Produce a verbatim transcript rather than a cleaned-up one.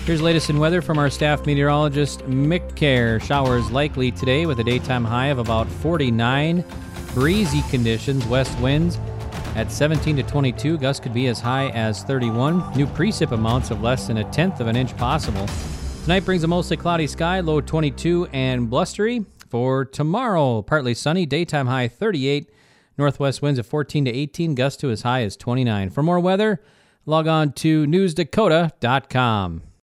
Here's the latest in weather from our staff meteorologist, Mick Kerr. Showers likely today with a daytime high of about forty-nine. Breezy conditions, west winds at seventeen to twenty-two. Gusts could be as high as thirty-one. New precip amounts of less than a tenth of an inch possible. Tonight brings a mostly cloudy sky, low twenty-two and blustery. For tomorrow, partly sunny, daytime high thirty-eight. Northwest winds at fourteen to eighteen, gusts to as high as twenty-nine. For more weather, log on to news dakota dot com.